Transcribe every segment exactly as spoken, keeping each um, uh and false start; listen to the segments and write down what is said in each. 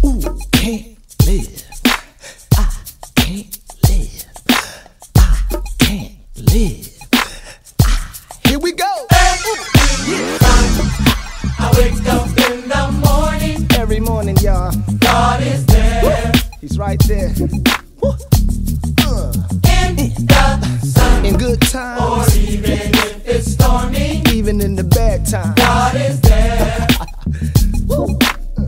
Ooh, can't live. I can't live. I can't live. Ah, here we go. Hey, yeah. I wake up in the morning. Every morning, y'all. God is there. Woo. He's right there. Woo. Uh. In the sun. In good times. Or even if it's stormy. Even in the bad times. God is there. Woo.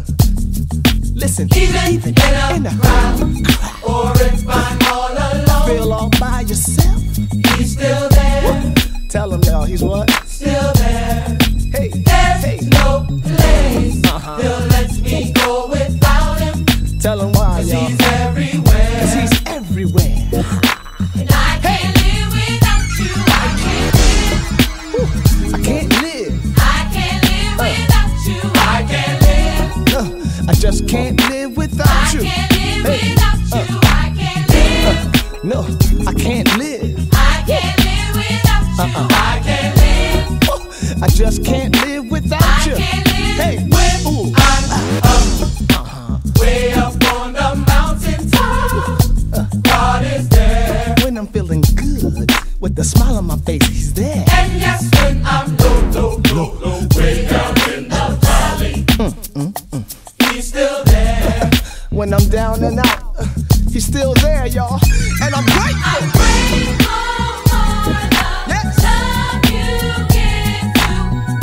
Listen, even, even in a, in a crowd, crowd, or if I'm all alone, feel all by yourself, he's still there. Woo. Tell him now, he's what? Still there. Hey, there's hey. no place uh-huh. he'll let me go without him. Tell him why, Cause y'all. he's everywhere. Cause he's everywhere. And I can't hey. live without you. I can't live. Ooh, I can't live. I can't live uh. without you. I can't live. No, I just can't live without I you. I can't live hey. without you. Uh. I can't live. Uh. No, I can't live. I can't live without you. Uh-uh. I can't live. Ooh, I just can't live without I you. I can't live hey. when Ooh. I'm up, uh-huh. way up on the mountain top. Uh. God is there. When I'm feeling good, with a smile on my face, he's there. And yes, when I'm low, low, low, low, way down in the valley, mm, mm, mm. he's still there. When I'm down and out, he's still there, y'all. And I'm grateful. I'm grateful for the yes. love you give to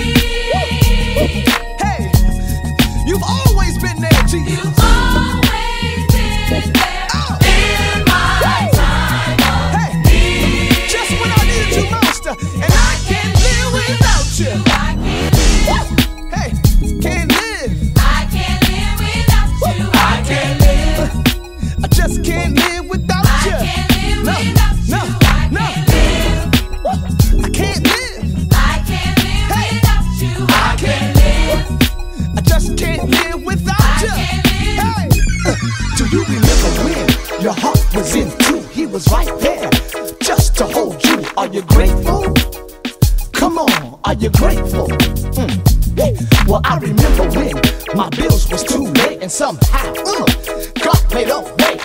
me. Hey, you've always been there, Jesus. You've always been there oh. in my hey. time of hey. need. Just when I needed you most, and I can't live without you. I can't live. Hey, can't live. I can't live without you. I can't live. I just can't live without you. I can't live no, without no, you. I no. can't live. I can't live. I can't live hey. without you. I can't live. I just can't live without I you. Can't live. Hey, uh, do you remember when your heart was in two? He was right there, just to hold you. Are you grateful? Come on, are you grateful? Mm. Hey. Well, I remember when my bills was too late, and somehow uh, God made a way.